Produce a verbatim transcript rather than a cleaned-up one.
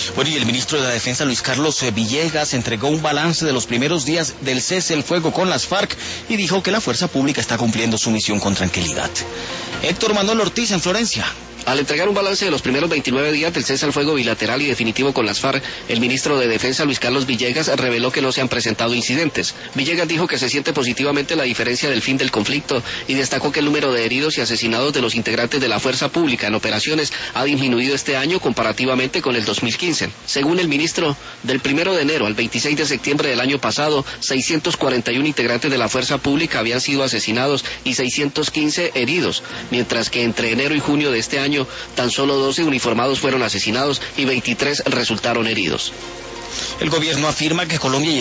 Bueno, y el ministro de la Defensa, Luis Carlos Villegas, entregó un balance de los primeros días del cese el fuego con las FARC y dijo que la fuerza pública está cumpliendo su misión con tranquilidad. Héctor Manuel Ortiz en Florencia. Al entregar un balance de los primeros veintinueve días del cese al fuego bilateral y definitivo con las FARC, el ministro de Defensa, Luis Carlos Villegas, reveló que no se han presentado incidentes. Villegas dijo que se siente positivamente la diferencia del fin del conflicto y destacó que el número de heridos y asesinados de los integrantes de la fuerza pública en operaciones ha disminuido este año comparativamente con el dos mil quince. Según el ministro, del primero de enero al veintiséis de septiembre del año pasado, seiscientos cuarenta y uno integrantes de la fuerza pública habían sido asesinados y seiscientos quince heridos, mientras que entre enero y junio de este año tan solo doce uniformados fueron asesinados y veintitrés resultaron heridos. El gobierno afirma que Colombia y